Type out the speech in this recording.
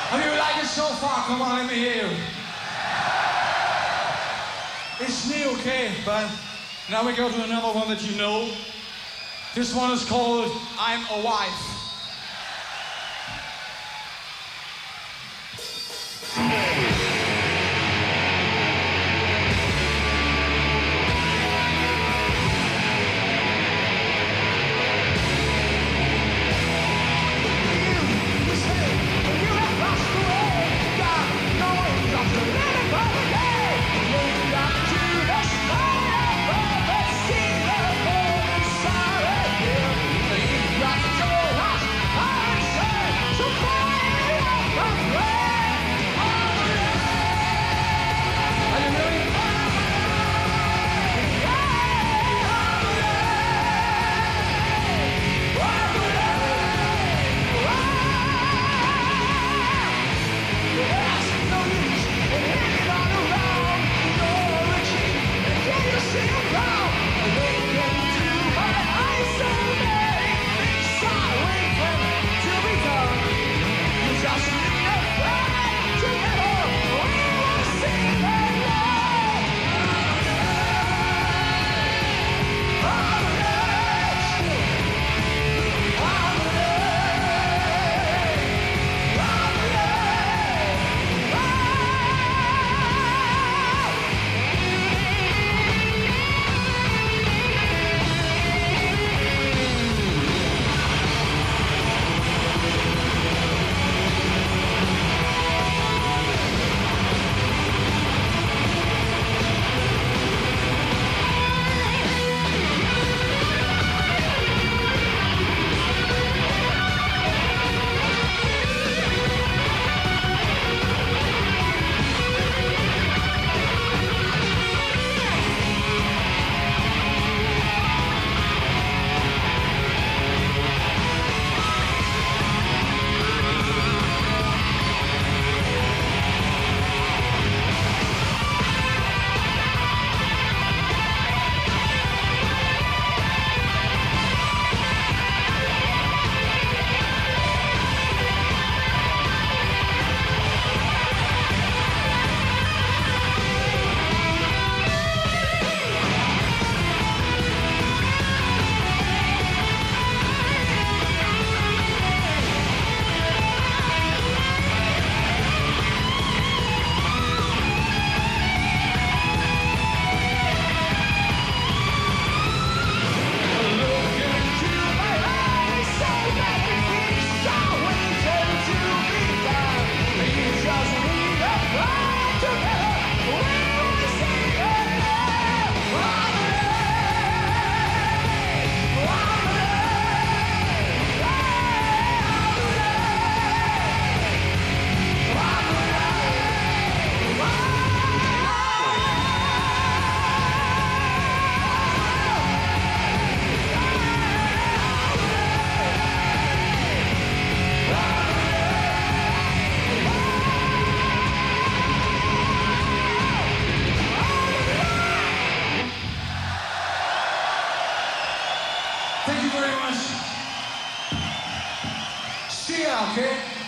Have you liked it so far? Come on, let me hear you. It's new, okay, but now we go to another one that you know. This one is called I'm a Wife. Thank you very much. See ya, okay?